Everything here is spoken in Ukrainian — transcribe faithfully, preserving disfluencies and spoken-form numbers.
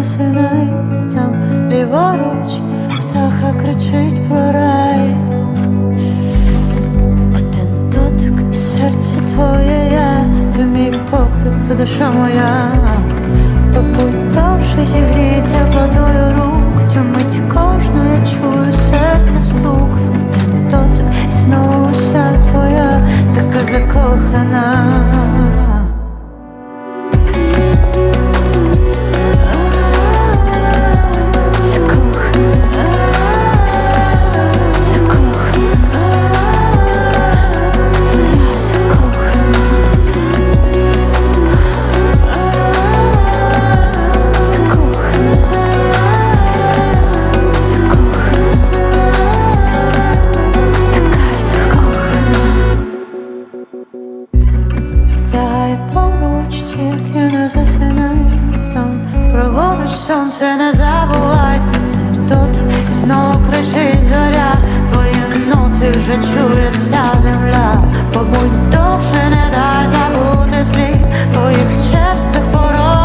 засинай, там ліворуч птаха кричить про рай. Один дотик і серце твоє я, ти мій поклик, ти душа моя. Побудь довше, зігрій теплотою рук, цю мить кожну я чую серця стук. Один дотик і знову вся твоя, така закохана. Сонце не забувай, тут знову кричить зоря, твої ноти вже чує вся земля. Побудь довше, не дай забути слід твоїх черствих пород.